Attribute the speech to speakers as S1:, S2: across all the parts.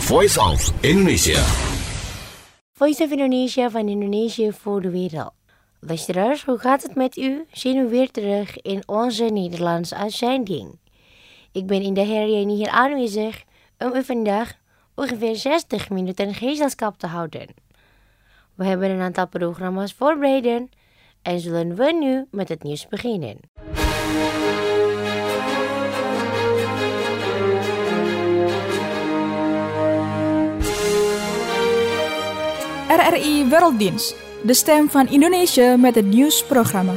S1: Voice of Indonesia.
S2: Voice of Indonesia van Indonesië voor de wereld. Luisteraars, hoe gaat het met u? Zien we weer terug in onze Nederlandse uitzending. Ik ben in de herrie hier aanwezig om u vandaag ongeveer 60 minuten gezelschap te houden. We hebben een aantal programma's voorbereid en zullen we nu met het nieuws beginnen.
S3: RRI Werelddienst, de stem van Indonesië met het nieuwsprogramma.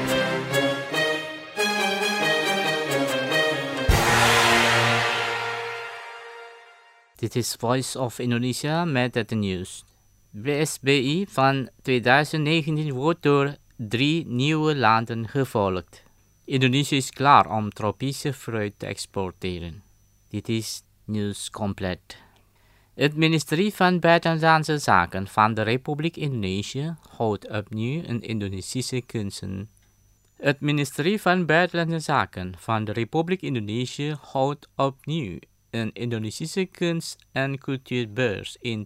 S4: Dit is Voice of Indonesia met het nieuws. WSBI van 2019 wordt door 3 nieuwe landen gevolgd. Indonesië is klaar om tropische fruit te exporteren. Dit is nieuws compleet. Het ministerie van Buitenlandse Zaken van de Republiek Indonesië houdt opnieuw een Indonesische kunsten. Het ministerie van Buitenlandse Zaken van de Republiek Indonesië houdt opnieuw een Indonesische kunst- en cultuurbeurs in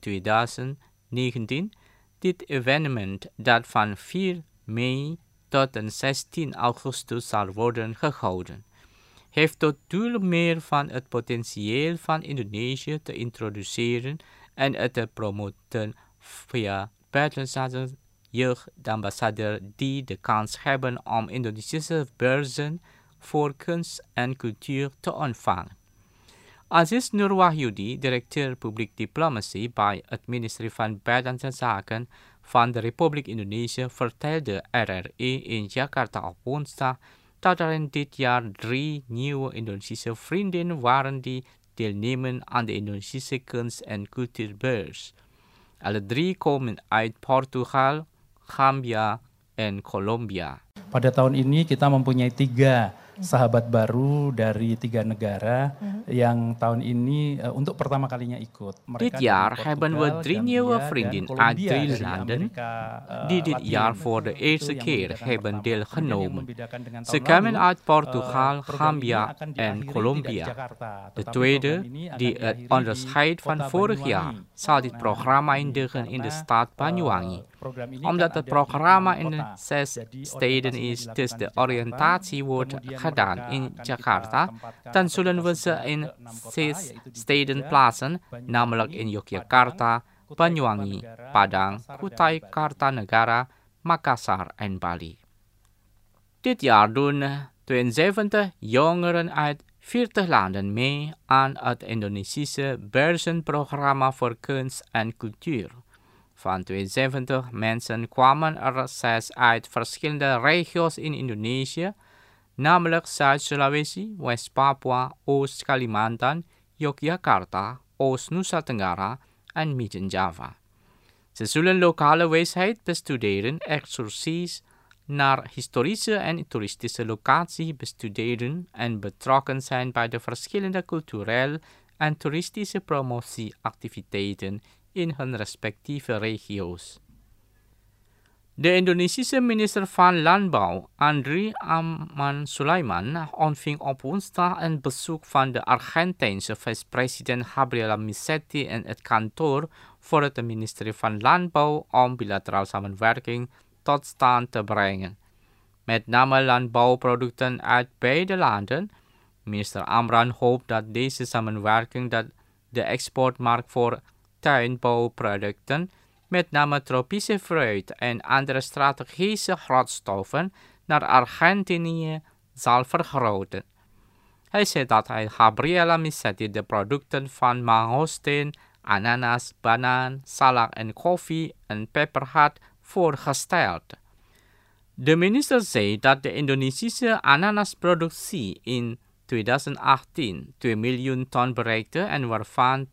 S4: 2019. Dit evenement dat van 4 mei tot en 16 augustus zal worden gehouden, heeft tot doel meer van het potentieel van Indonesië te introduceren en het te promoten via buitenlandse jeugdambassadeurs die de kans hebben om Indonesische beurzen voor kunst en cultuur te ontvangen. Aziz Nur Wahyudi, directeur Public Diplomacy bij het ministerie van Buitenlandse Zaken van de Republiek Indonesië, vertelde RRI in Jakarta op woensdag dat er in dit jaar 3 nieuwe Indonesische vrienden waren die deelnemen aan de Indonesische kunst- en cultuurbeurs. Alle 3 komen uit Portugal, Gambia en Colombia.
S5: Pada tahun ini kita mempunyai 3 sahabat baru dari 3 negara yang tahun ini untuk pertama kalinya ikut.
S4: Dit jaar hebben we 3 nieuwe vrienden uit 3 landen die dit jaar voor de eerste keer hebben deelgenomen. Ze komen uit Portugal, Gambia en Colombia. De tweede, die het onderscheid van vorig jaar, zal dit programma eindigen in de stad Banyuwangi. Omdat het programma in 6 steden is, dus de oriëntatie wordt gedaan in Jakarta, dan zullen we ze in 6 steden plaatsen, namelijk in Yogyakarta, Banyuwangi, Padang, Kutai Kartanegara, Makassar en Bali. Dit jaar doen 72 jongeren uit 40 landen mee aan het Indonesische beurzenprogramma voor kunst en cultuur. Van 72 mensen kwamen er 6 uit verschillende regio's in Indonesië, namelijk Zuid-Sulawesi, West-Papua, Oost-Kalimantan, Yogyakarta, Oost-Nusa Tenggara en Midden-Java. Ze zullen lokale wijsheid bestuderen, excursies naar historische en toeristische locaties bestuderen en betrokken zijn bij de verschillende culturele en toeristische promotieactiviteiten in hun respectieve regio's. De Indonesische minister van Landbouw, Andry Amran Sulaiman, ontving op woensdag een bezoek van de Argentijnse vice-president Gabriela Michetti in het kantoor voor het ministerie van Landbouw om bilateraal samenwerking tot stand te brengen. Met name landbouwproducten uit beide landen. Minister Amran hoopt dat deze samenwerking de exportmarkt voor tuinbouwproducten, met name tropische fruit en andere strategische grondstoffen, naar Argentinië zal vergroten. Hij zei dat hij Gabriela Michetti de producten van mangosteen, ananas, banaan, salak en koffie en peper had voorgesteld. De minister zei dat de Indonesische ananasproductie in 2018 2 miljoen ton bereikte en waarvan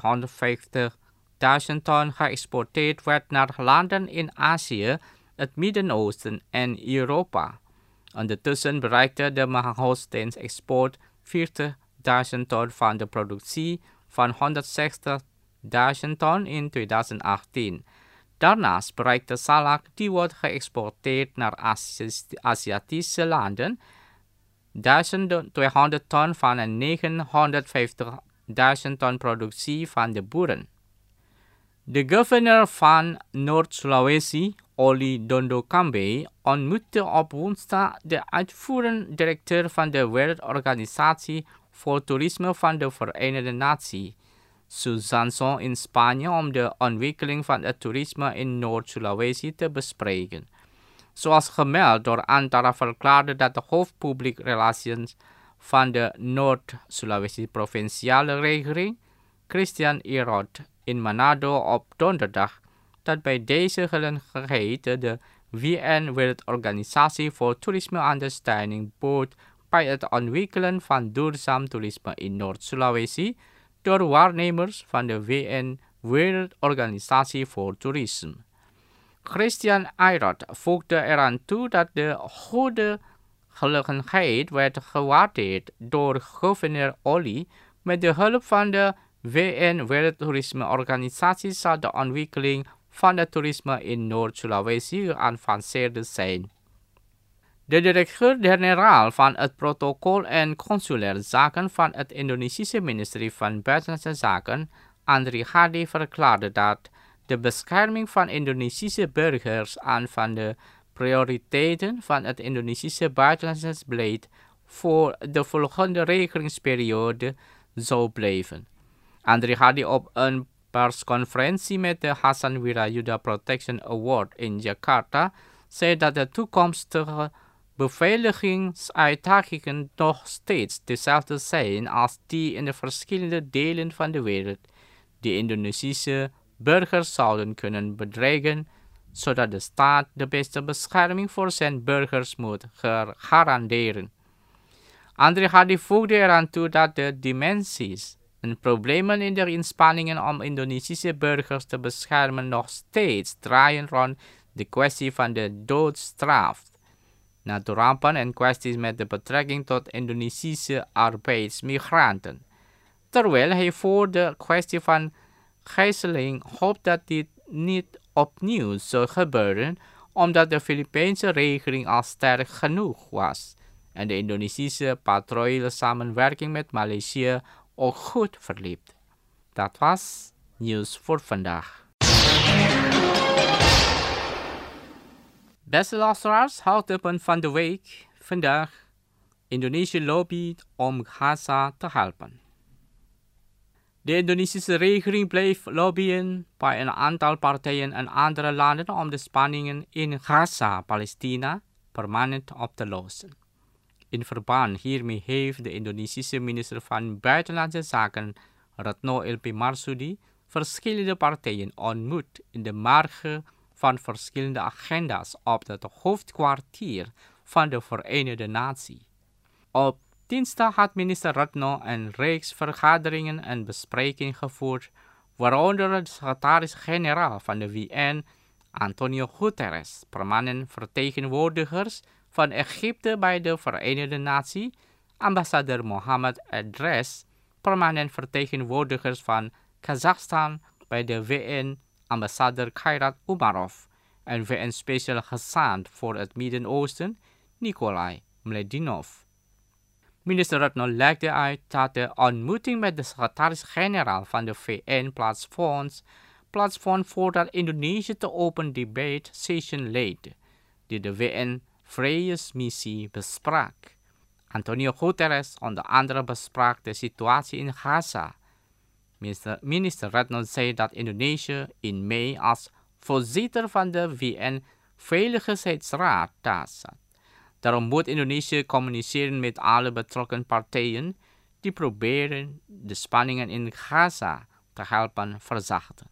S4: 250.000 ton geëxporteerd werd naar landen in Azië, het Midden-Oosten en Europa. Ondertussen bereikte de mangosteensexport 40.000 ton van de productie van 160.000 ton in 2018. Daarnaast bereikte salak, die wordt geëxporteerd naar Aziatische landen, 1200 ton van een 10.000 ton productie van de boeren. De governor van Noord-Sulawesi, Oli Dondo Kambe, ontmoette op woensdag de uitvoerend directeur van de Wereldorganisatie voor Toerisme van de Verenigde Naties, Suzanson, in Spanje om de ontwikkeling van het toerisme in Noord-Sulawesi te bespreken. Zoals gemeld door Antara verklaarde dat de hoofd publiek relaties van de Noord-Sulawesi provinciale regering, Christian Irot, in Manado op donderdag, dat bij deze gelegenheid de VN Wereldorganisatie voor Toerisme ondersteuning bood bij het ontwikkelen van duurzaam toerisme in Noord-Sulawesi door waarnemers van de VN Wereldorganisatie voor Toerisme. Christian Irot voegde eraan toe dat de goede gelegenheid werd gewaardeerd door gouverneur Oli. Met de hulp van de VN Wereldtoerismeorganisatie zal de ontwikkeling van het toerisme in Noord-Sulawesi geavanceerd zijn. De directeur-generaal van het protocol en consulaire zaken van het Indonesische ministerie van Buitenlandse Zaken, Andri Hadi, verklaarde dat de bescherming van Indonesische burgers aan van de prioriteiten van het Indonesische buitenlands beleid voor de volgende regeringsperiode zou blijven. Andri Hadi op een persconferentie met de Hassan Wirayuda Protection Award in Jakarta zei dat de toekomstige beveiligingsuitdagingen nog steeds dezelfde zijn als die in de verschillende delen van de wereld, die Indonesische burgers zouden kunnen bedreigen, zodat de staat de beste bescherming voor zijn burgers moet garanderen. Andri Hadi voegde eraan toe dat de dimensies en problemen in de inspanningen om Indonesische burgers te beschermen nog steeds draaien rond de kwestie van de doodstraf, natuurrampen en kwesties met de betrekking tot Indonesische arbeidsmigranten. Terwijl hij voor de kwestie van gijzeling hoopt dat dit niet opnieuw zou gebeuren, omdat de Filipijnse regering al sterk genoeg was en de Indonesische patrouille samenwerking met Maleisië ook goed verliep. Dat was nieuws voor vandaag. Beste luisteraars, hoogtepunt van de week. Vandaag, Indonesië lobbyt om Gaza te helpen. De Indonesische regering bleef lobbyen bij een aantal partijen en andere landen om de spanningen in Gaza, Palestina, permanent op te lossen. In verband hiermee heeft de Indonesische minister van Buitenlandse Zaken, Retno LP Marsudi, verschillende partijen ontmoet in de marge van verschillende agenda's op het hoofdkwartier van de Verenigde Naties. Op dinsdag had minister Retno een reeks vergaderingen en besprekingen gevoerd, waaronder de secretaris-generaal van de VN, Antonio Guterres, permanent vertegenwoordigers van Egypte bij de Verenigde Naties, ambassadeur Mohammad Idris, permanent vertegenwoordigers van Kazachstan bij de VN, ambassadeur Khairat Umarov en VN-speciaal gezant voor het Midden-Oosten, Nikolai Mledinov. Minister Retno legde uit dat de ontmoeting met de secretaris-generaal van de VN plaatsvond voordat Indonesië de Open Debate Session leidde, die de VN-vredesmissie besprak. Antonio Guterres onder andere besprak de situatie in Gaza. Minister Retno zei dat Indonesië in mei als voorzitter van de VN-veiligheidsraad zat. Daarom moet Indonesië communiceren met alle betrokken partijen die proberen de spanningen in Gaza te helpen verzachten.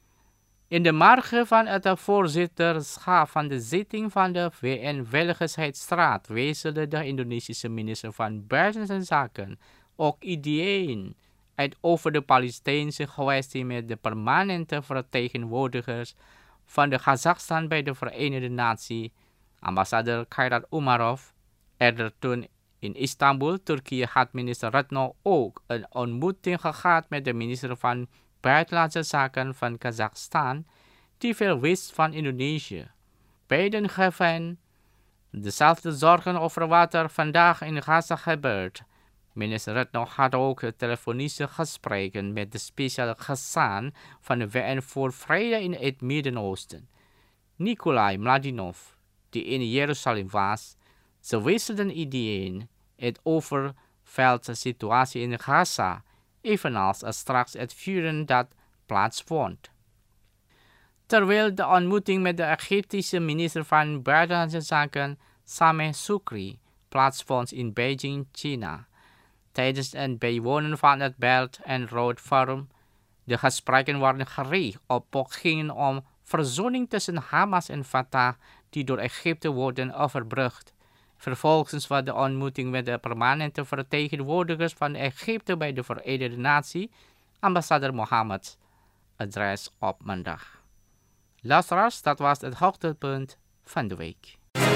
S4: In de marge van het voorzitterschap van de zitting van de VN-veiligheidsraad wisselde de Indonesische minister van Buitenlandse Zaken ook ideeën uit over de Palestijnse kwestie met de permanente vertegenwoordigers van de Kazachstan bij de Verenigde Naties, ambassadeur Khairat Umarov. Eerder toen in Istanbul, Turkije, had minister Retno ook een ontmoeting gehad met de minister van Buitenlandse Zaken van Kazachstan, die veel wist van Indonesië. Beiden geven dezelfde zorgen over wat er vandaag in Gaza gebeurt, Minister Retno had ook telefonische gesprekken met de speciale gezant van de VN voor Vrede in het Midden-Oosten, Nikolai Mladinov, die in Jeruzalem was. Ze wisselden ideeën over veldsituatie in Gaza, evenals straks het vuren dat plaatsvond. Terwijl de ontmoeting met de Egyptische minister van Buitenlandse Zaken, Sameh Shoukry, plaatsvond in Beijing, China. Tijdens het bijwonen van het Belt and Road Forum. De gesprekken waren gericht op pogingen om verzoening tussen Hamas en Fatah, die door Egypte worden overbrugd. Vervolgens was de ontmoeting met de permanente vertegenwoordigers van Egypte bij de Verenigde Naties, ambassadeur Mohammed, adres op maandag. Luisteraars, dat was het hoogtepunt van de week.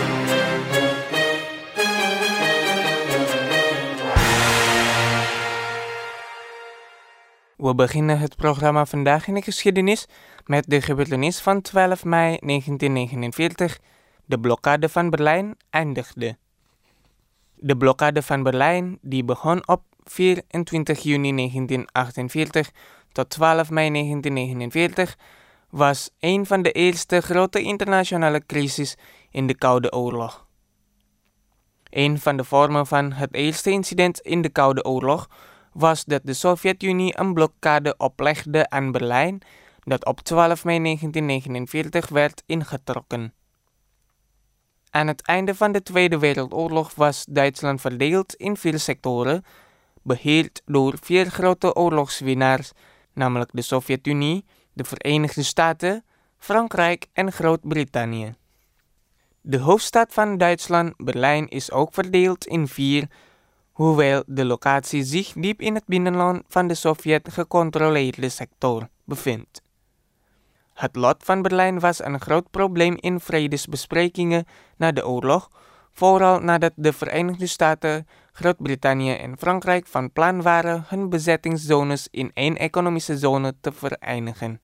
S1: We beginnen het programma Vandaag in de Geschiedenis met de gebeurtenis van 12 mei 1949. De blokkade van Berlijn eindigde. De blokkade van Berlijn, die begon op 24 juni 1948 tot 12 mei 1949, was een van de eerste grote internationale crises in de Koude Oorlog. Een van de vormen van het eerste incident in de Koude Oorlog was dat de Sovjet-Unie een blokkade oplegde aan Berlijn, dat op 12 mei 1949 werd ingetrokken. Aan het einde van de Tweede Wereldoorlog was Duitsland verdeeld in 4 sectoren, beheerd door 4 grote oorlogswinnaars, namelijk de Sovjet-Unie, de Verenigde Staten, Frankrijk en Groot-Brittannië. De hoofdstad van Duitsland, Berlijn, is ook verdeeld in 4, hoewel de locatie zich diep in het binnenland van de Sovjet-gecontroleerde sector bevindt. Het lot van Berlijn was een groot probleem in vredesbesprekingen na de oorlog, vooral nadat de Verenigde Staten, Groot-Brittannië en Frankrijk van plan waren hun bezettingszones in 1 economische zone te vereenigen.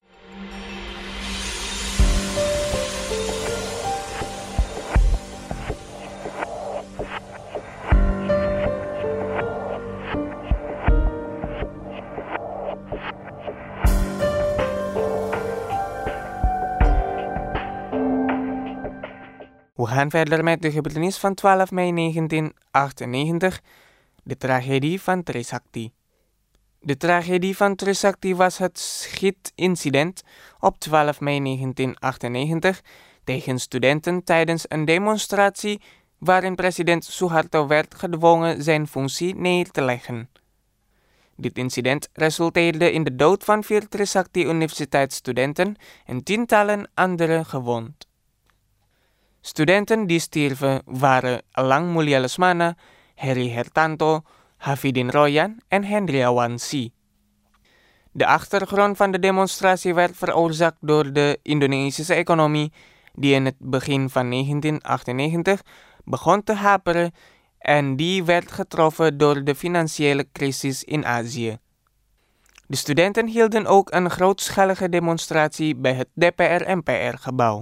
S1: We gaan verder met de gebeurtenis van 12 mei 1998, de tragedie van Trisakti. De tragedie van Trisakti was het schietincident op 12 mei 1998 tegen studenten tijdens een demonstratie waarin president Suharto werd gedwongen zijn functie neer te leggen. Dit incident resulteerde in de dood van 4 Trisakti-universiteitsstudenten en tientallen anderen gewond. Studenten die stierven waren Alang Mulya Lesmana, Heri Hertanto, Hafidin Royan en Hendriawan C. De achtergrond van de demonstratie werd veroorzaakt door de Indonesische economie, die in het begin van 1998 begon te haperen en die werd getroffen door de financiële crisis in Azië. De studenten hielden ook een grootschalige demonstratie bij het DPR-MPR-gebouw.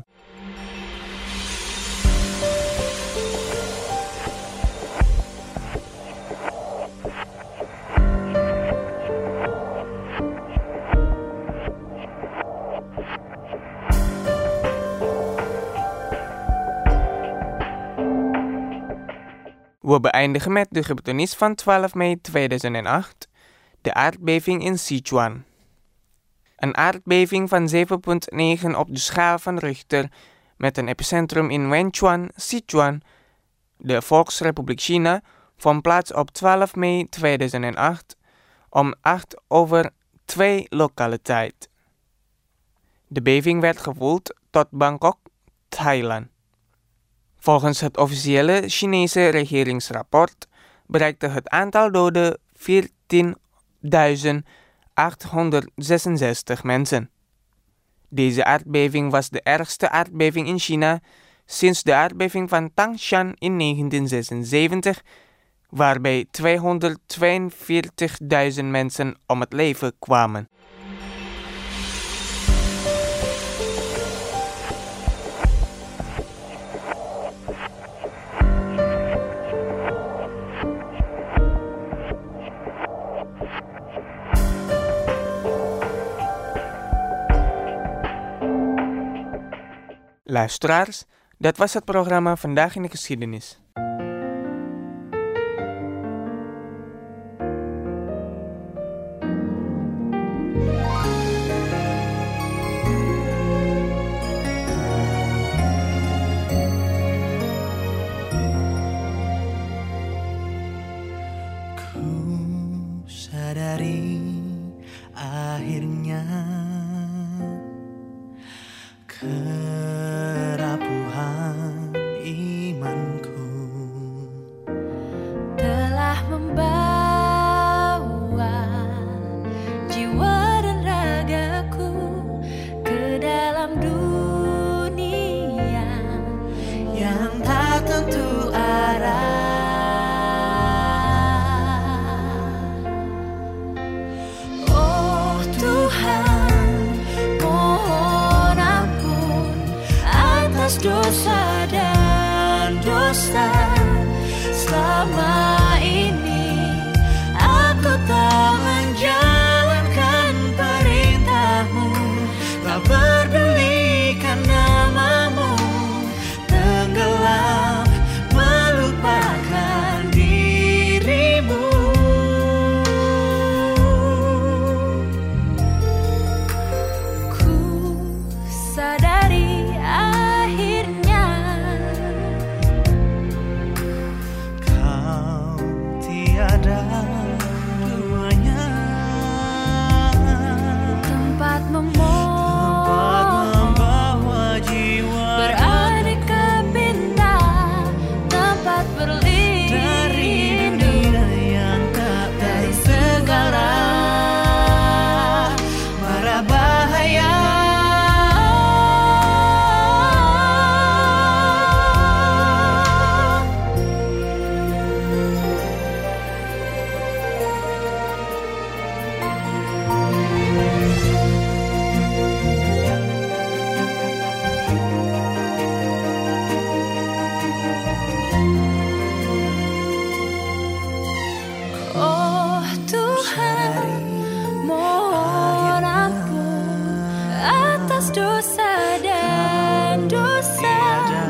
S1: We beëindigen met de gebeurtenis van 12 mei 2008, de aardbeving in Sichuan. Een aardbeving van 7,9 op de schaal van Richter met een epicentrum in Wenchuan, Sichuan, de Volksrepubliek China, vond plaats op 12 mei 2008 om 2:08 lokale tijd. De beving werd gevoeld tot Bangkok, Thailand. Volgens het officiële Chinese regeringsrapport bereikte het aantal doden 14.866 mensen. Deze aardbeving was de ergste aardbeving in China sinds de aardbeving van Tangshan in 1976, waarbij 242.000 mensen om het leven kwamen. Luisteraars, dat was het programma Vandaag in de Geschiedenis.
S6: Sadari akhirnya kerapuhan imanku
S7: telah membawa jiwa dan ragaku ke dalam dunia
S6: yang tak tentu arah.
S7: Dosa dan dosa selama ini aku tak menjalankan perintahmu, tak pedulikan namamu, tenggelam melupakan dirimu. Ku sadari
S6: tiada duanya,
S7: tempat membawa jiwa beraneka bintang, tempat berlindung dari dunia yang tak dari segala mara bahaya. Dosa dan dosa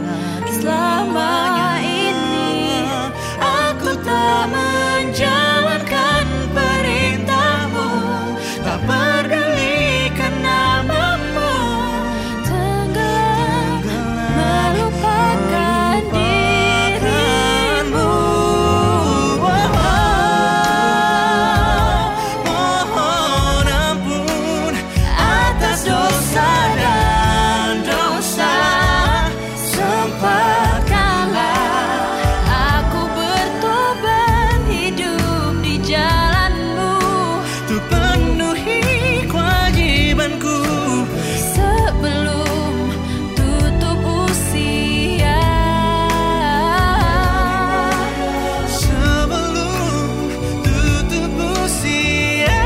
S7: selama ini aku tak menjalankan perintahmu, tak pedulikan namamu, tenggelam melupakan dirimu. Mohon ampun atas dosa dan dosa, sempatkanlah aku bertobat hidup di jalanmu, untuk penuhi kewajibanku sebelum tutup usia. Sebelum tutup usia.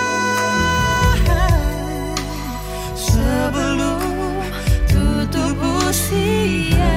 S7: Sebelum tutup usia.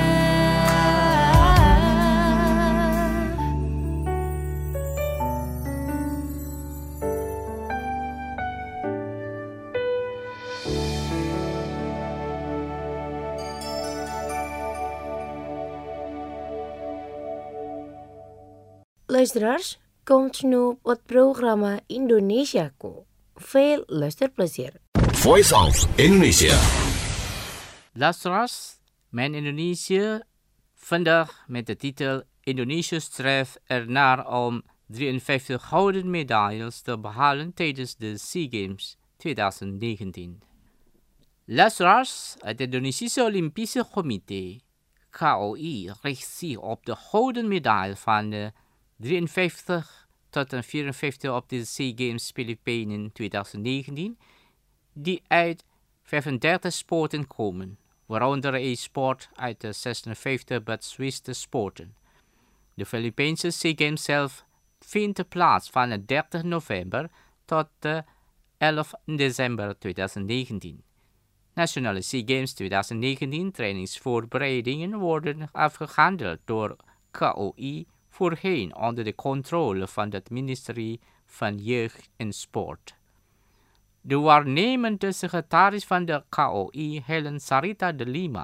S2: Luisteraars, komt nu op het programma Indonesiaku. Veel luisterplezier.
S8: Voice of Indonesia.
S4: Luisteraars, mijn Indonesië vandaag met de titel Indonesië streeft ernaar om 53 gouden medailles te behalen tijdens de SEA Games 2019. Luisteraars, het Indonesische Olympische Comité, KOI, richt zich op de gouden medaille van de 53 tot en 54 op de SEA Games Filipijnen 2019, die uit 35 sporten komen, waaronder e-sport uit de 56 betwiste sporten. De Filipijnse SEA Games zelf vindt plaats van de 30 november tot de 11 december 2019. Nationale SEA Games 2019 trainingsvoorbereidingen worden afgehandeld door KOI, voorheen onder de controle van het ministerie van Jeugd en Sport. De waarnemende secretaris van de KOI, Helen Sarita de Lima,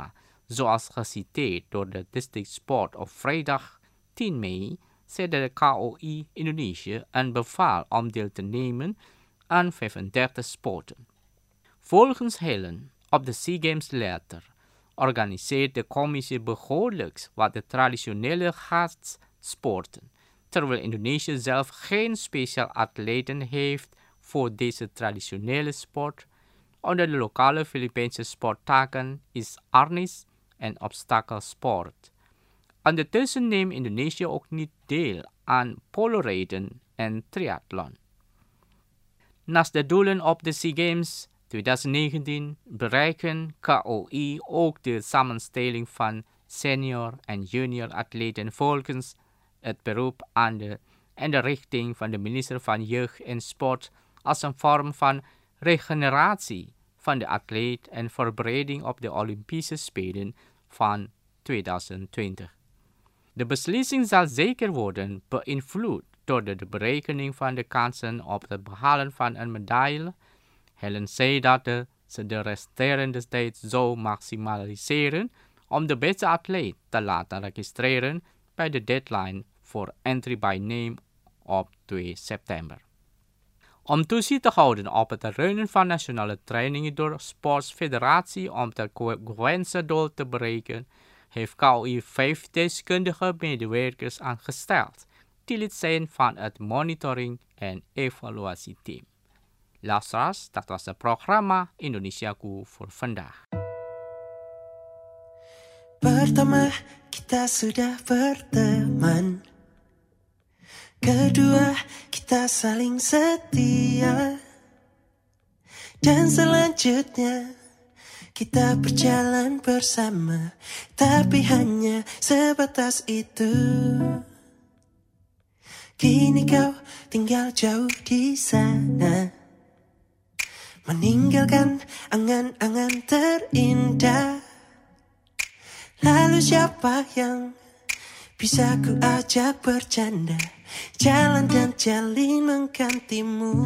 S4: zoals geciteerd door de District Sport op vrijdag 10 mei, zette de KOI Indonesië een bevel om deel te nemen aan 35 sporten. Volgens Helen op de SEA Games letter organiseert de commissie behoorlijk wat de traditionele gastsporten, terwijl Indonesië zelf geen speciaal atleten heeft voor deze traditionele sport. Onder de lokale Filipijnse sporttakken is arnis en obstakelsport. Ondertussen neemt Indonesië ook niet deel aan polorijden en triathlon. Naast de doelen op de SEA Games 2019 bereiken KOI ook de samenstelling van senior en junior atleten volgens het beroep aan de richting van de minister van Jeugd en Sport als een vorm van regeneratie van de atleet en voorbereiding op de Olympische Spelen van 2020. De beslissing zal zeker worden beïnvloed door de berekening van de kansen op het behalen van een medaille. Helen zei dat ze de resterende tijd zou maximaliseren om de beste atleet te laten registreren bij de deadline voor entry by name op 2 september. Om toezicht te houden op het runnen van nationale trainingen door Sportsfederatie om het gewenste te bereiken, heeft KOI 5 deskundige medewerkers aangesteld, die lid zijn van het monitoring- en evaluatieteam. Luisteraars, dat was het programma Indonesiaku voor vandaag.
S6: Pertama, kita sudah berteman. Kedua, kita saling setia. Dan selanjutnya, kita berjalan bersama. Tapi hanya sebatas itu. Kini kau tinggal jauh di sana, meninggalkan angan-angan terindah. Lalu siapa yang bisa ku ajak bercanda, jalan dan jalin menggantimu?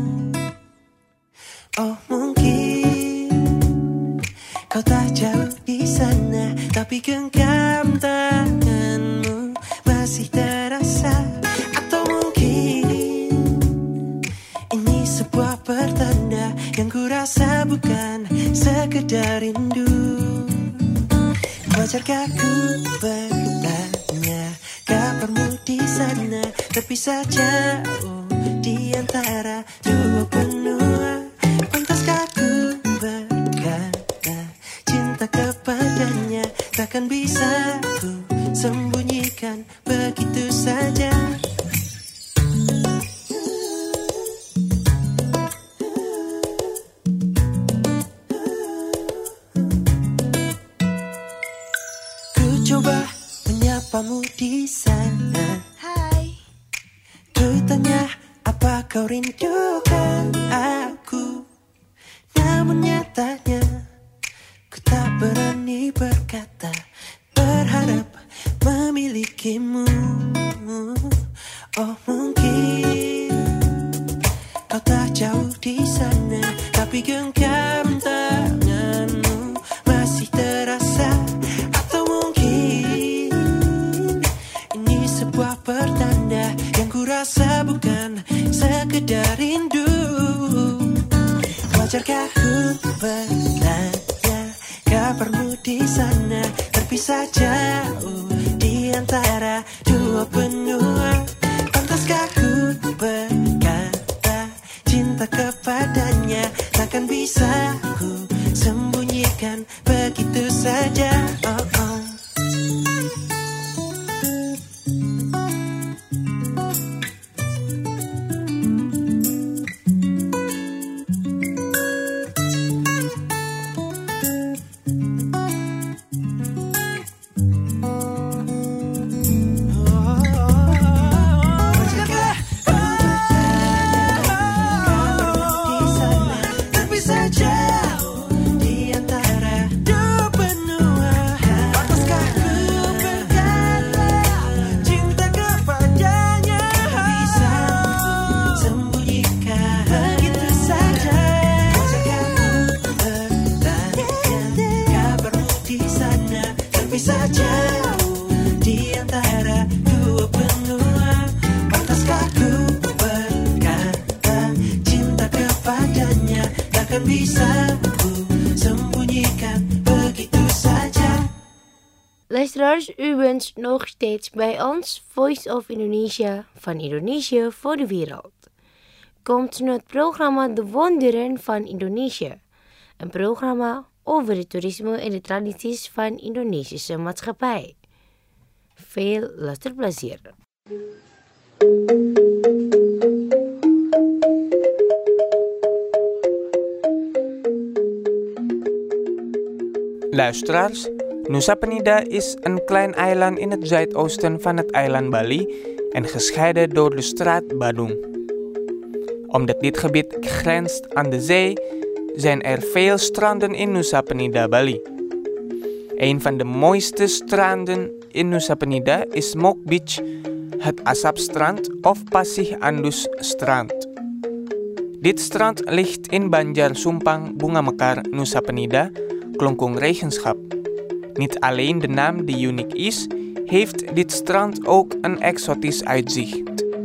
S6: Oh mungkin kau tak jauh di sana, tapi genggam tanganmu masih terasa. Atau mungkin ini sebuah pertanda yang ku rasa bukan sekedar rindu. Wajarkah ku bertanya, kabarmu di sana terpisah jauh di antara dua benua? Pantaskah ku berkata cinta kepadanya takkan bisa ku sembunyikan begitu saja? Coba menyapamu di sana.
S7: Hai.
S6: Ku tanya apa kau rindukan aku. Namun nyatanya ku tak berani berkata, berharap memilikimu. Oh mungkin kau tak jauh di sana, tapi genggam tanganmu masih terasa. Pertanda yang ku rasa bukan sekedar rindu. Wajarkah ku bertanya, kabarmu di sana terpisah jauh di antara dua benua? Pantaskah ku berkata cinta kepadanya takkan bisa takkan bisa ku sembunyikan begitu saja.
S2: Luisteraars, u bent nog steeds bij ons Voice of Indonesia van Indonesië voor de wereld. Komt nu het programma De Wonderen van Indonesië. Een programma over het toerisme en de tradities van Indonesische maatschappij. Veel luisterplezier.
S1: Luisteraars, Nusa Penida is een klein eiland in het zuidoosten van het eiland Bali en gescheiden door de straat Badung. Omdat dit gebied grenst aan de zee, zijn er veel stranden in Nusa Penida, Bali. Een van de mooiste stranden in Nusa Penida is Smoke Beach, het Asapstrand of Pasir Andus strand. Dit strand ligt in Banjar Sumpang, Bunga Mekar, Nusa Penida, Klungkung Regenschap. Niet alleen de naam die uniek is, heeft dit strand ook een exotisch uitzicht.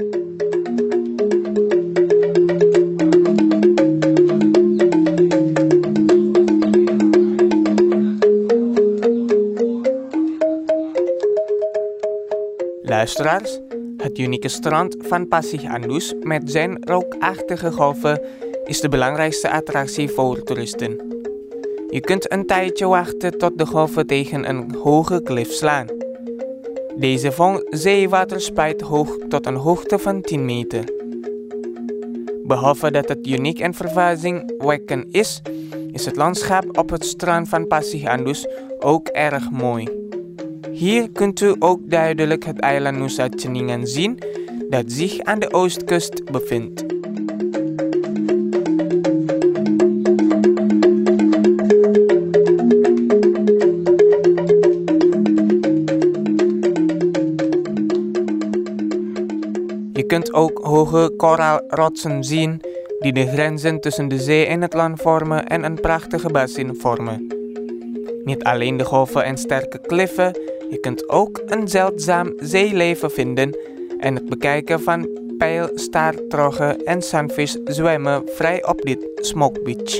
S1: Luisteraars, het unieke strand van Pasir Andus met zijn rookachtige golven is de belangrijkste attractie voor toeristen. Je kunt een tijdje wachten tot de golven tegen een hoge klif slaan. Deze zeewater spuit hoog tot een hoogte van 10 meter. Behalve dat het uniek en verbazingwekkend is het landschap op het strand van Pasir Andus ook erg mooi. Hier kunt u ook duidelijk het eiland Nusa Ceningan zien dat zich aan de oostkust bevindt. Je kunt ook hoge koraalrotsen zien die de grenzen tussen de zee en het land vormen en een prachtige bassin vormen. Niet alleen de golven en sterke kliffen, je kunt ook een zeldzaam zeeleven vinden en het bekijken van pijlstaartroggen en sunfish zwemmen vrij op dit Smoke Beach.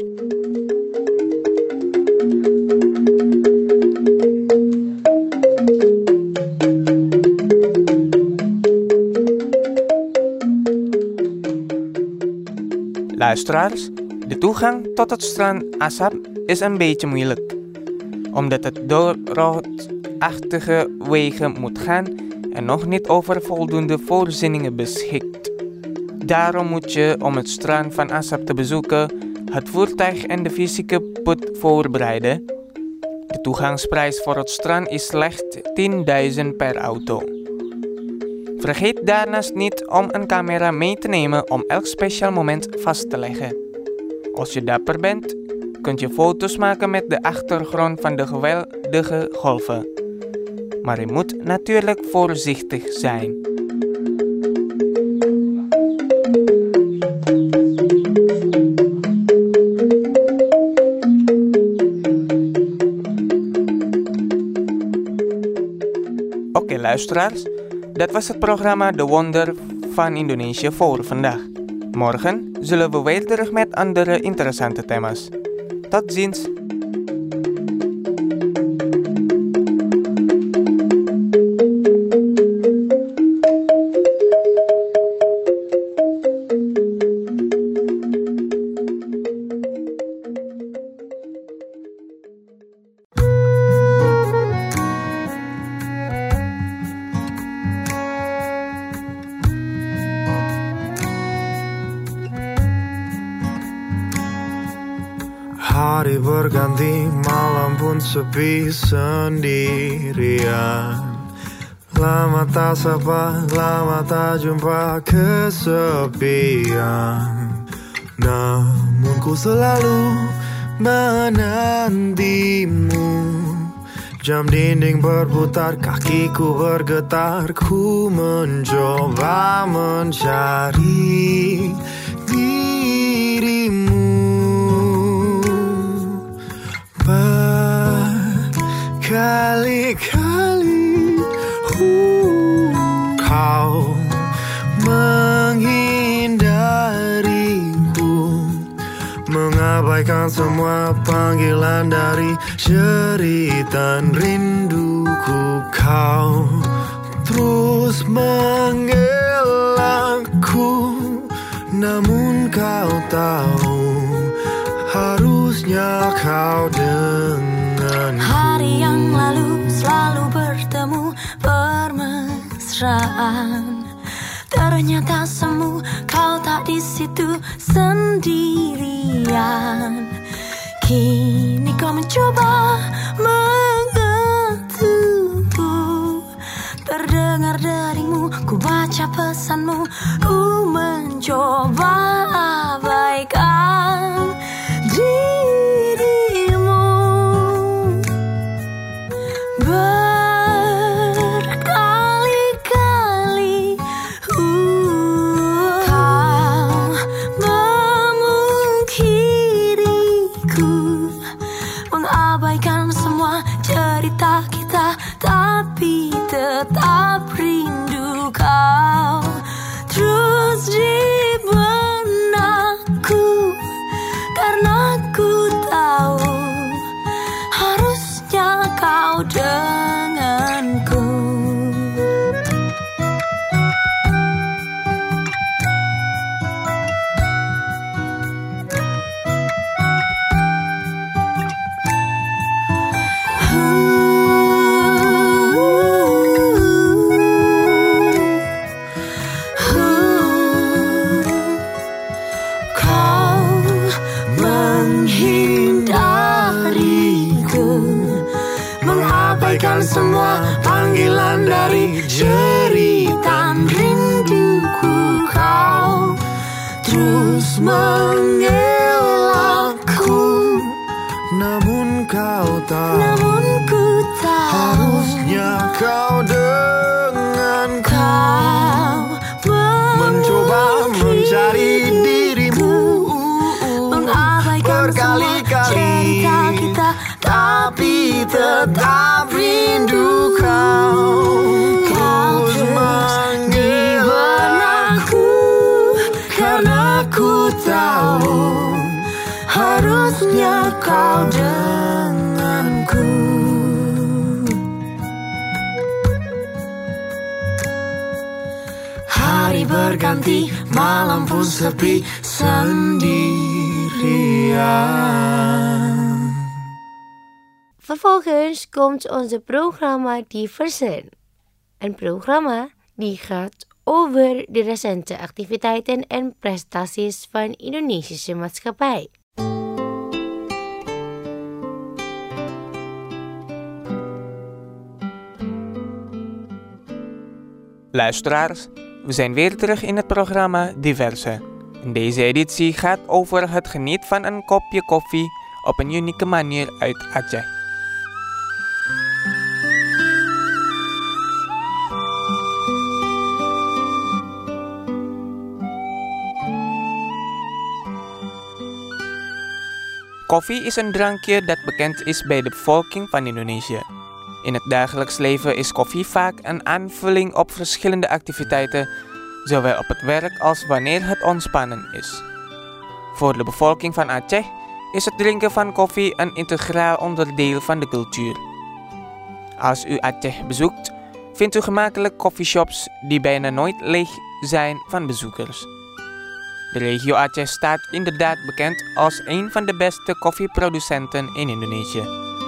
S1: Luisteraars, de toegang tot het strand Asap is een beetje moeilijk, omdat het door rotsachtige wegen moet gaan en nog niet over voldoende voorzieningen beschikt. Daarom moet je, om het strand van Asap te bezoeken, het voertuig en de fysieke put voorbereiden. De toegangsprijs voor het strand is slechts 10.000 per auto. Vergeet daarnaast niet om een camera mee te nemen om elk speciaal moment vast te leggen. Als je dapper bent, kunt je foto's maken met de achtergrond van de geweldige golven. Maar je moet natuurlijk voorzichtig zijn. Oké, luisteraars, dat was het programma De Wonder van Indonesië voor vandaag. Morgen zullen we weer terug met andere interessante thema's. Tot ziens!
S9: Hari berganti, malam pun sepi sendirian. Lama tak sapa, lama tak jumpa kesepian. Namun ku selalu menantimu. Jam dinding berputar, kakiku bergetar. Ku mencoba mencari dirimu. Berkali-kali kau menghindariku. Mengapa Mengabaikan semua panggilan dari jeritan rinduku. Kau terus manggil aku, namun kau tahu harusnya kau denganku.
S7: Hari yang lalu selalu bertemu bermesraan. Ternyata semu kau tak di situ sendirian. Kini kau mencoba mengetukku. Terdengar deringmu, ku baca pesanmu. Ku mencoba abaikan dirimu. Berkali-kali kau memungkiriku, mengabaikan semua cerita kita, tapi tetap rindu kau terus di benakku. Karena ku tahu harusnya kau denganku.
S9: Semua panggilan dari jeritan rinduku. Kau terus manggil aku, namun kau tahu, harusnya kau denganku. Kau mencoba mencari dirimu,
S7: mengabaikan
S9: berkali-kali
S7: cerita kita,
S9: tapi tetap rindu kau. Terus manggil aku, karena ku tahu harusnya kau denganku. Hari berganti, malam pun sepi sendirian.
S2: Vervolgens komt onze programma Diversen. Een programma die gaat over de recente activiteiten en prestaties van Indonesische maatschappij.
S1: Luisteraars, we zijn weer terug in het programma Diverse. En deze editie gaat over het genieten van een kopje koffie op een unieke manier uit Aceh. Koffie is een drankje dat bekend is bij de bevolking van Indonesië. In het dagelijks leven is koffie vaak een aanvulling op verschillende activiteiten, zowel op het werk als wanneer het ontspannen is. Voor de bevolking van Aceh is het drinken van koffie een integraal onderdeel van de cultuur. Als u Aceh bezoekt, vindt u gemakkelijk coffeeshops die bijna nooit leeg zijn van bezoekers. De regio Aceh staat inderdaad bekend als een van de beste koffieproducenten in Indonesië.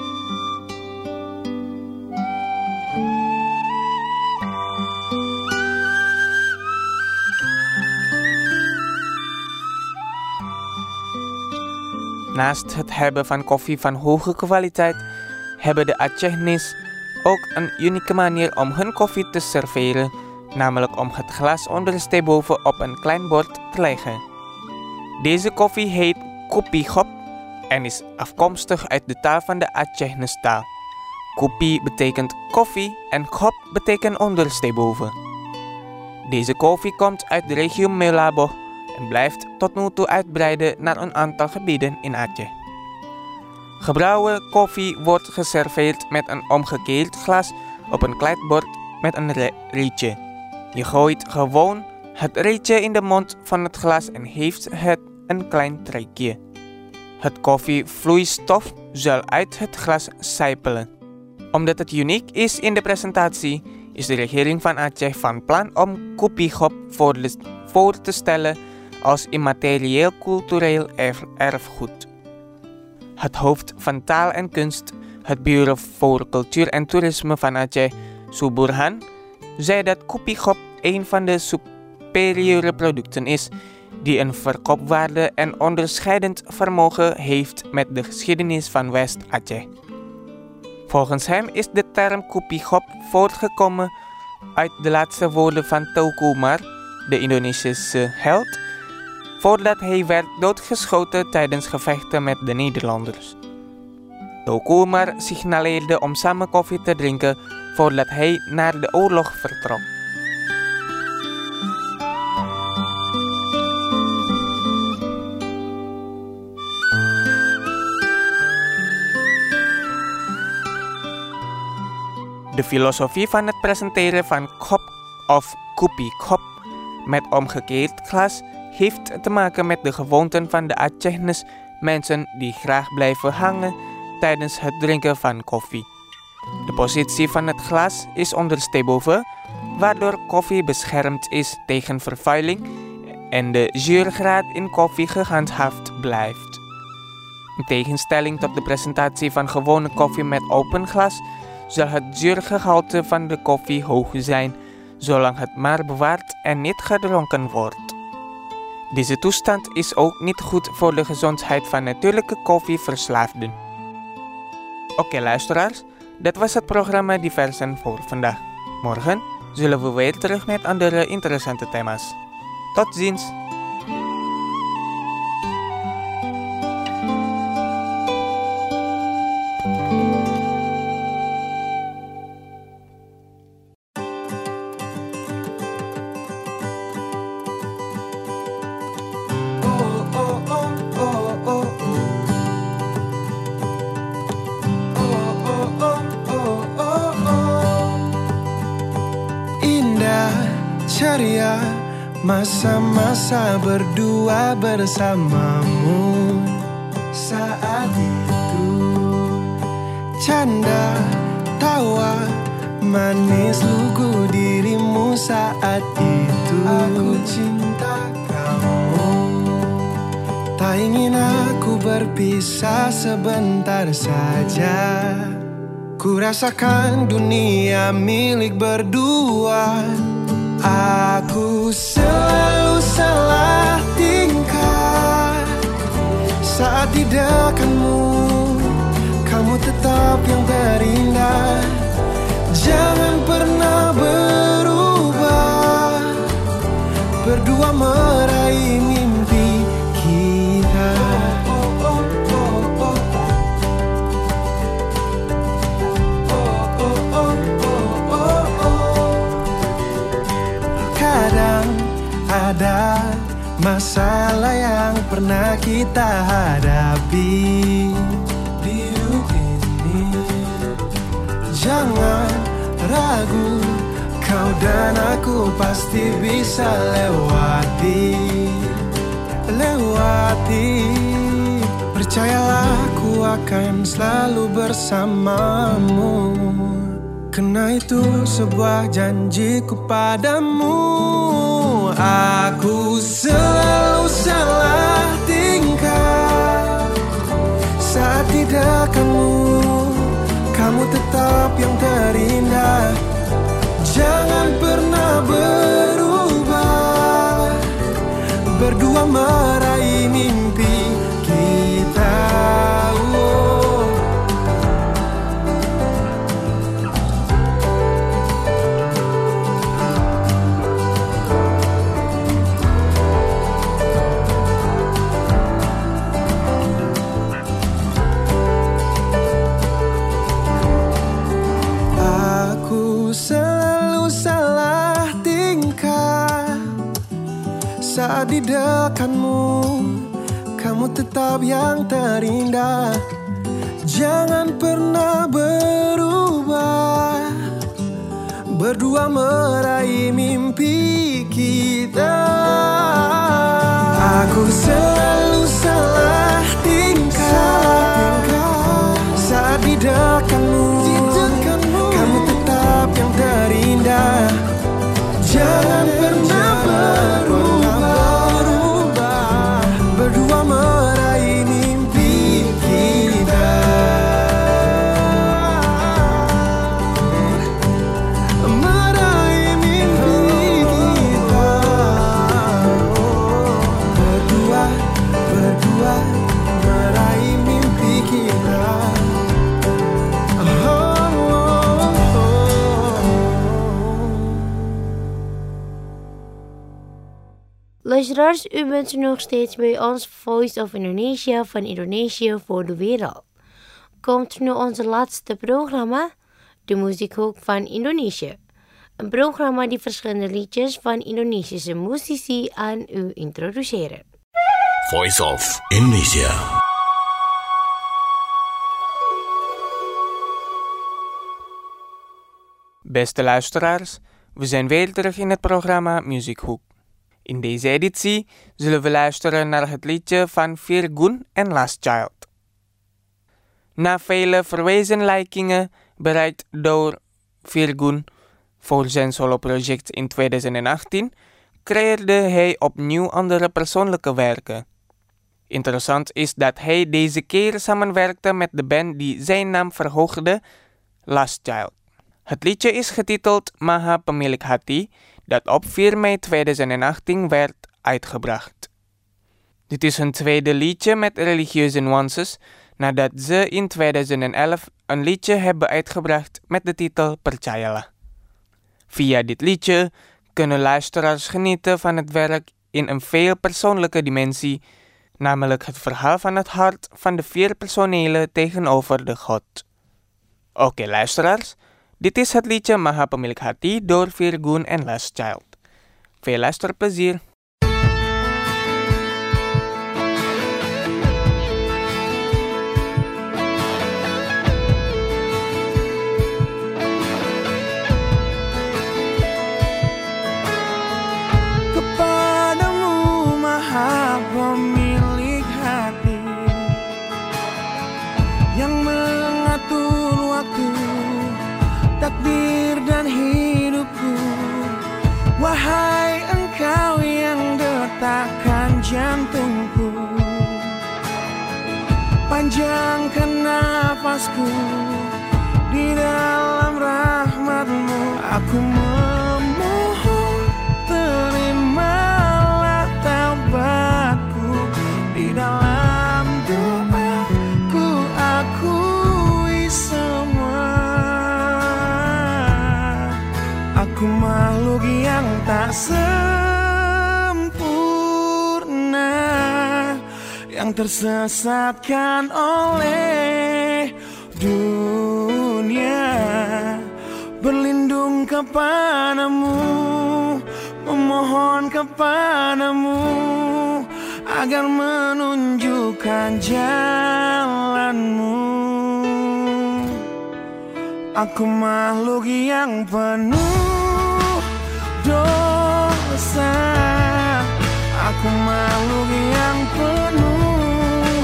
S1: Naast het hebben van koffie van hoge kwaliteit, hebben de Acehnese ook een unieke manier om hun koffie te serveren, namelijk om het glas ondersteboven op een klein bord te leggen. Deze koffie heet kopi khop en is afkomstig uit de taal van de Acehnese taal. Kopi betekent koffie en khop betekent ondersteboven. Deze koffie komt uit de regio Meulaboh en blijft tot nu toe uitbreiden naar een aantal gebieden in Aceh. Gebrouwen koffie wordt geserveerd met een omgekeerd glas op een klein bord met een rietje. Je gooit gewoon het rietje in de mond van het glas en heeft het een klein trekje. Het koffievloeistof zal uit het glas sijpelen. Omdat het uniek is in de presentatie, is de regering van Aceh van plan om kopiehop voor te stellen als immaterieel cultureel erfgoed. Het hoofd van taal en kunst, het Bureau voor Cultuur en Toerisme van Aceh, Suburhan, zei dat kopiehop een van de superieure producten is die een verkoopwaarde en onderscheidend vermogen heeft met de geschiedenis van West-Aceh. Volgens hem is de term kopiehop voortgekomen uit de laatste woorden van Teuku Umar, de Indonesische held, voordat hij werd doodgeschoten tijdens gevechten met de Nederlanders. Teuku Umar signaleerde om samen koffie te drinken voordat hij naar de oorlog vertrok. De filosofie van het presenteren van kop of kopiehop met omgekeerd glas heeft te maken met de gewoonten van de Acehnes, mensen die graag blijven hangen tijdens het drinken van koffie. De positie van het glas is ondersteboven, waardoor koffie beschermd is tegen vervuiling en de zuurgraad in koffie gehandhaafd blijft. In tegenstelling tot de presentatie van gewone koffie met open glas, zal het zuurgehalte van de koffie hoog zijn, zolang het maar bewaard en niet gedronken wordt. Deze toestand is ook niet goed voor de gezondheid van natuurlijke koffieverslaafden. Oké, luisteraars, dat was het programma Diversen voor vandaag. Morgen zullen we weer terug met andere interessante thema's. Tot ziens!
S9: Ceria masa-masa berdua bersamamu. Saat itu canda, tawa, manis lugu dirimu. Saat itu aku cinta kamu. Tak ingin aku berpisah sebentar saja. Ku rasakan dunia milik berdua. Aku selalu salah tingkah saat di dekatmu. Kamu tetap yang terindah. Jangan pernah berubah. Berdua meraih mimpi kita. Ada masalah yang pernah kita hadapi di hidup ini. Jangan ragu, kau dan aku pasti bisa lewati. Percayalah, ku akan selalu bersamamu. Karena itu sebuah janjiku padamu. Aku selalu salah tingkah saat di dekatmu. Kamu tetap yang terindah. Jangan pernah berubah. Berdua meraih mimpi kita. Saat di dekatmu, kamu tetap yang terindah. Jangan pernah berubah. Berdua meraih mimpi kita. Aku selalu salah tingkah
S2: Luisteraars, u bent nog steeds bij ons Voice of Indonesia van Indonesië voor de wereld. Komt nu onze laatste programma, de Muziekhoek van Indonesië. Een programma die verschillende liedjes van Indonesische muzici aan u introduceren.
S8: Voice of Indonesia.
S1: Beste luisteraars, we zijn weer terug in het programma Muziekhoek. In deze editie zullen we luisteren naar het liedje van Virgun en Last Child. Na vele verwezenlijkingen bereikt door Virgun voor zijn soloproject in 2018, creëerde hij opnieuw andere persoonlijke werken. Interessant is dat hij deze keer samenwerkte met de band die zijn naam verhoogde, Last Child. Het liedje is getiteld Maha Pemilik Hati, dat op 4 mei 2018 werd uitgebracht. Dit is hun tweede liedje met religieuze nuances, nadat ze in 2011 een liedje hebben uitgebracht met de titel Percayalah. Via dit liedje kunnen luisteraars genieten van het werk in een veel persoonlijke dimensie, namelijk het verhaal van het hart van de 4 personelen tegenover de God. Oké, luisteraars, dit is het liedje Maha Pemilik Hati door Virgun en Last Child. Veel luisterplezier!
S9: Kepadamu Maha Pemilik hati yang mengatur waktu, takdir dan hidupku. Wahai Engkau yang detakkan jantungku, panjangkan nafasku di dalam rahmat-Mu. Aku memohon, terimalah taubatku di dalam doaku, akui semua. Aku makhluk yang tak sempurna, yang tersesatkan oleh dunia. Berlindung kepadamu, memohon kepadamu agar menunjukkan jalan-Mu. Aku makhluk yang penuh dosa, aku makhluk yang penuh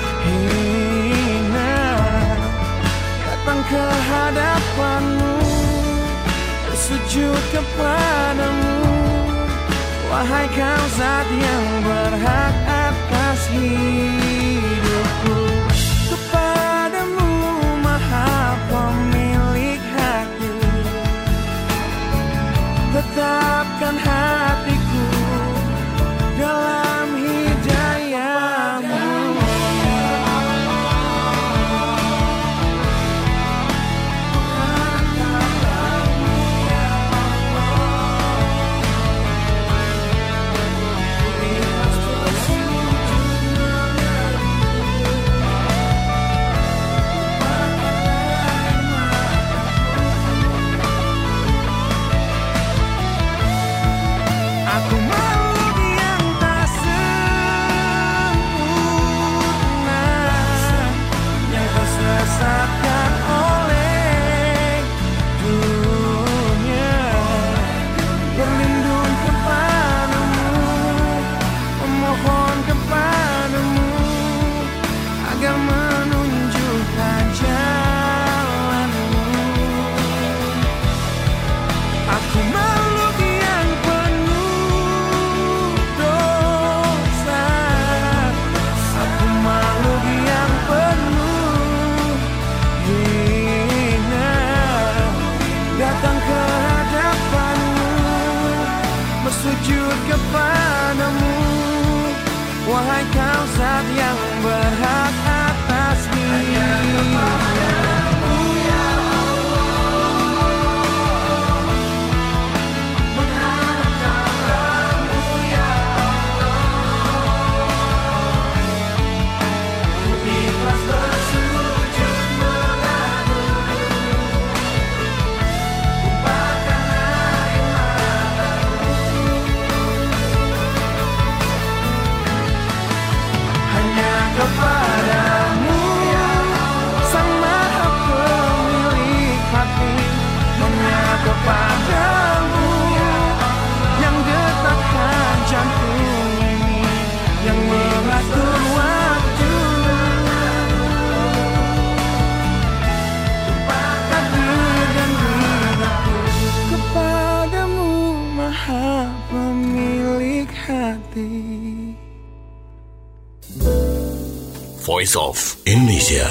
S9: hina, datang ke hadapan-Mu, bersujud kepadamu. Wahai Kau Zat yang berhak atas hidupku. Kepadamu Maha Pemilik hati, tetapkan hatiku dalam hidayah-Mu. Aku makhluk yang tak sempurna, yang tersesatkan oleh dunia. Berlindung kepadamu, memohon kepadamu agar menunjukkan jalan-Mu. Aku makhluk yang penuh dosa, aku makhluk yang penuh hina, datang ke hadapan-Mu, bersujud kepadamu. Wahai Kau Zat yang berhak atas hidupku.
S8: Voice of Indonesia.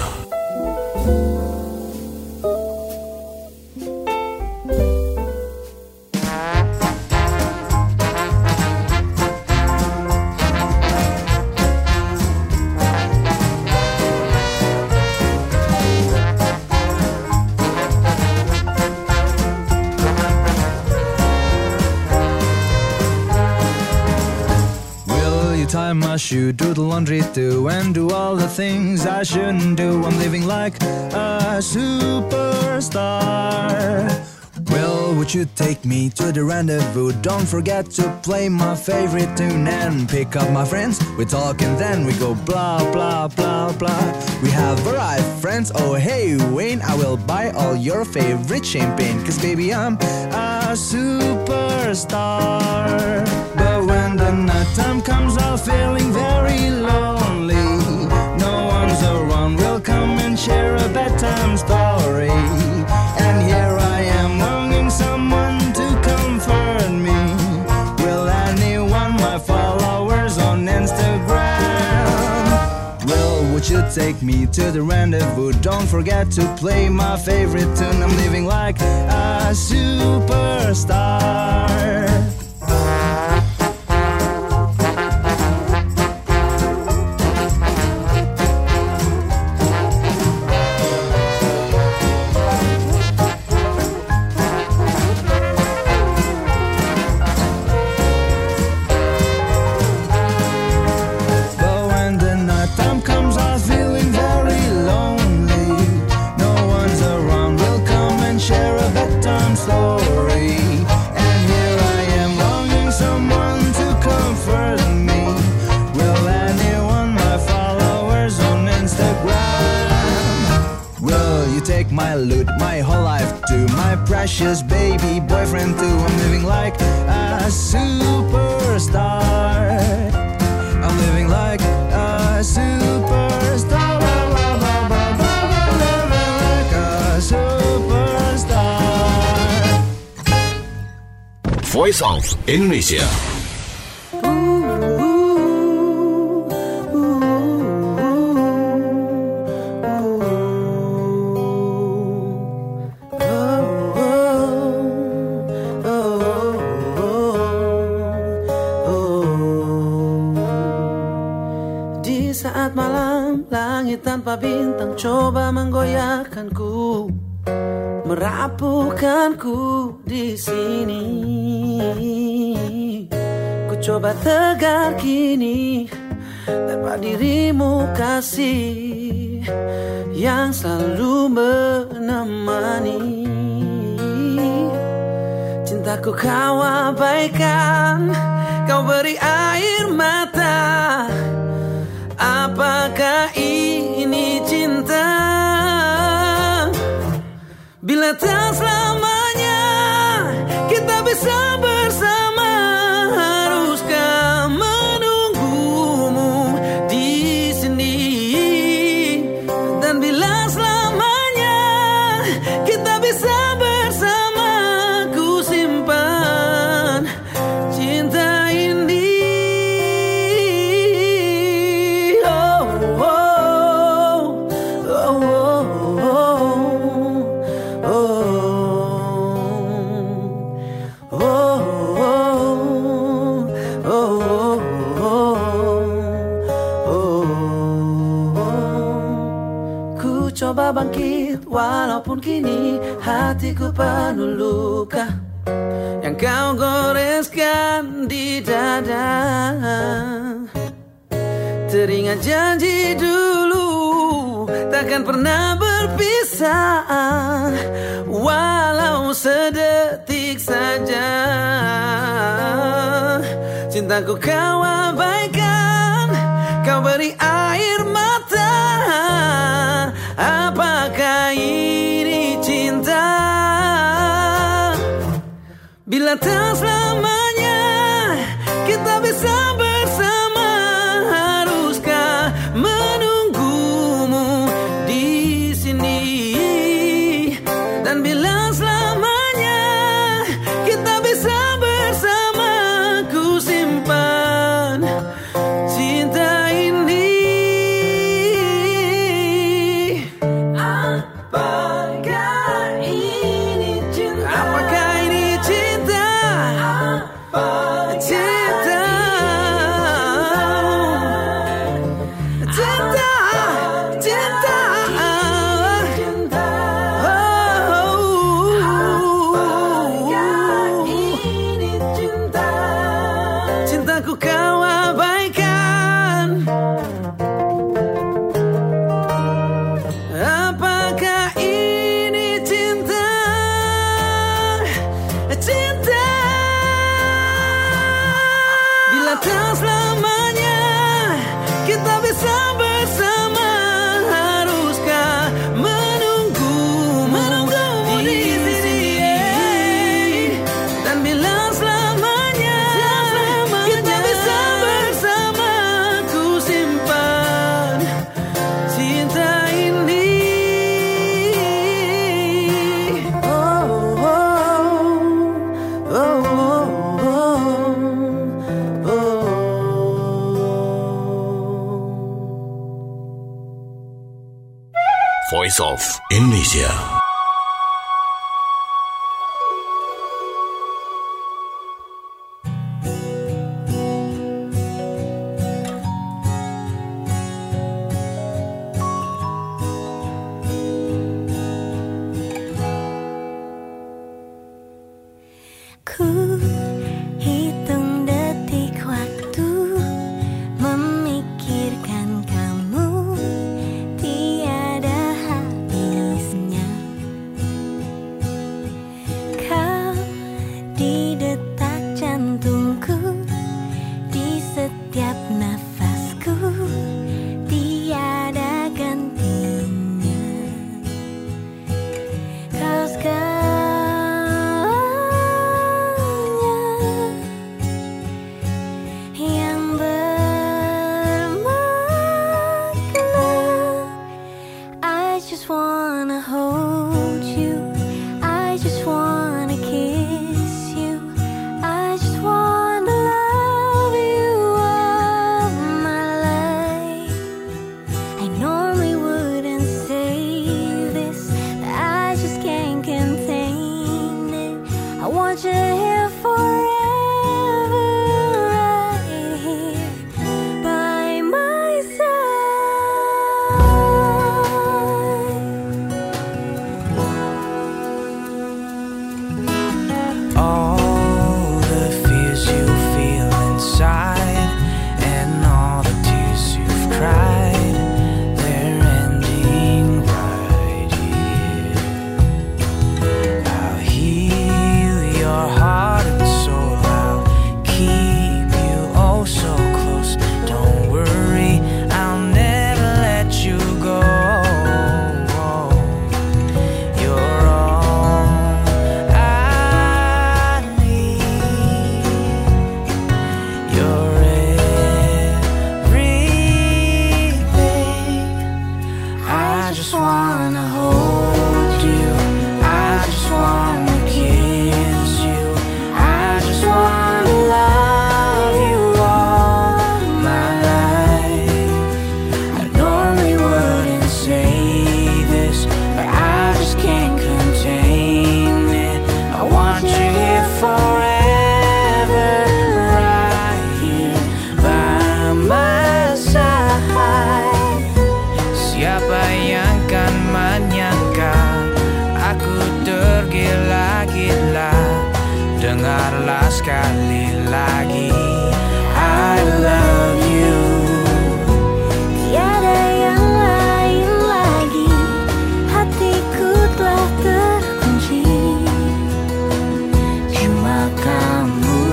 S10: Tie my shoe, do the laundry too, and do all the things I shouldn't do. I'm living like a superstar. Well, would you take me to the rendezvous? Don't forget to play my favorite tune and pick up my friends. We talk and then we go blah, blah, blah, blah. We have arrived, friends. Oh, hey, Wayne, I will buy all your favorite champagne. Cause baby, I'm a superstar. But when the night time comes, I'm feeling very lonely. No one's around, we'll come and share a bedtime story. And here I am longing someone to comfort me. Will anyone, my followers on Instagram? Well, would you take me to the rendezvous? Don't forget to play my favorite tune. I'm living like a superstar. My loot, my whole life too, my precious baby boyfriend too. I'm living like a superstar. I'm living like a superstar. Like a superstar.
S8: Voice of Indonesia.
S6: Tanpa bintang coba menggoyahkanku, merapuhkanku di sini. Ku coba tegar kini tanpa dirimu kasih yang selalu menemani. Cintaku kau abaikan, kau beri air mata. Apakah ini cinta? Bila tak selamanya kita bisa bersama, haruskah menunggumu di sini? Dan bila selamanya kita bisa bersama, ku simpan cinta ini. Coba bangkit walaupun kini hatiku penuh luka yang kau goreskan di dada. Teringat janji dulu takkan pernah berpisah, walau sedetik saja. Cintaku kau abaikan, kau beri air mata. Apakah ini cinta? Bila tak selamanya kita bisa bersama, haruskah menunggumu di sini? Dan bila selamanya kita bisa bersama, ku simpan cinta ini.
S8: Voice of Indonesia.
S6: Sekali lagi, I love you.
S7: Tiada yang lain lagi, hatiku telah terkunci.
S6: Cuma kamu,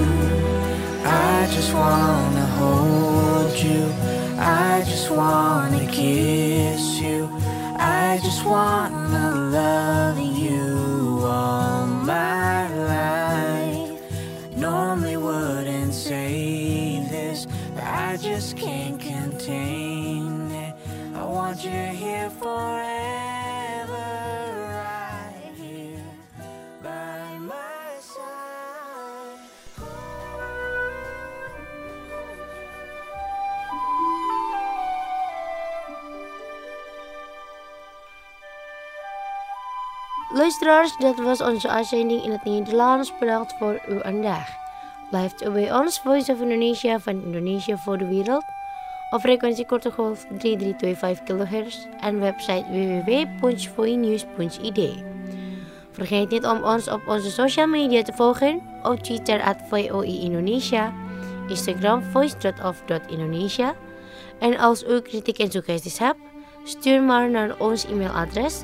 S6: I just wanna hold you, I just wanna kiss you, I just wanna love you all my life. Normally wouldn't say this, but I just can't contain it. I want you here forever, right here by my side.
S2: Luisteraars, dat was onze uitzending in het Nederlands. Bedankt voor uw aandacht. Blijft u bij ons, Voice of Indonesia van Indonesië voor de wereld. Op frequentie korte golf 3325 kHz en website www.voinews.id. Vergeet niet om ons op onze social media te volgen. Op Twitter @VOI Indonesia, Instagram voice.of.indonesia. En als u kritiek en suggesties hebt, stuur maar naar ons e-mailadres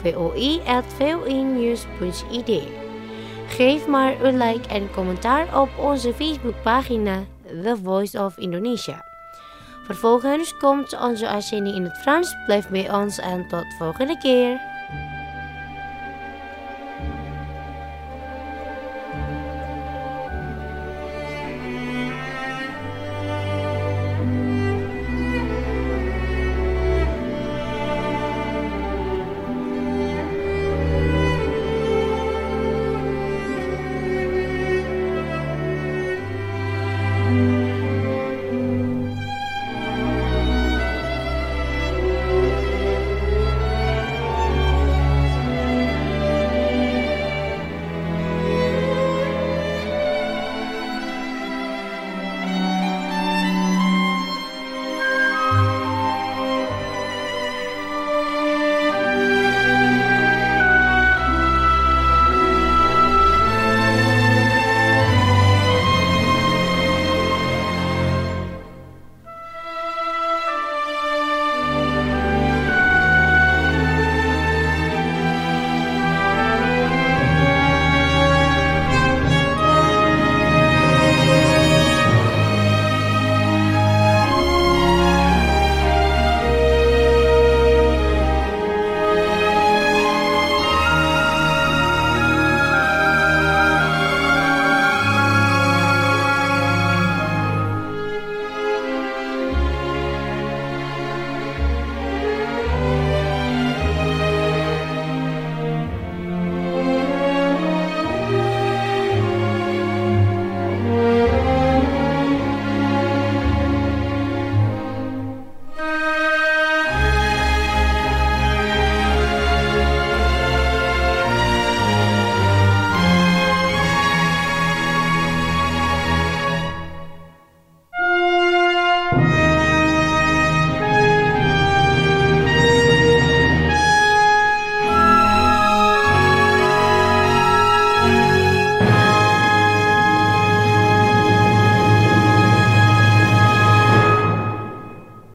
S2: voi@voinews.id. Geef maar een like en commentaar op onze Facebookpagina The Voice of Indonesia. Vervolgens komt onze uitzending in het Frans. Blijf bij ons en tot volgende keer.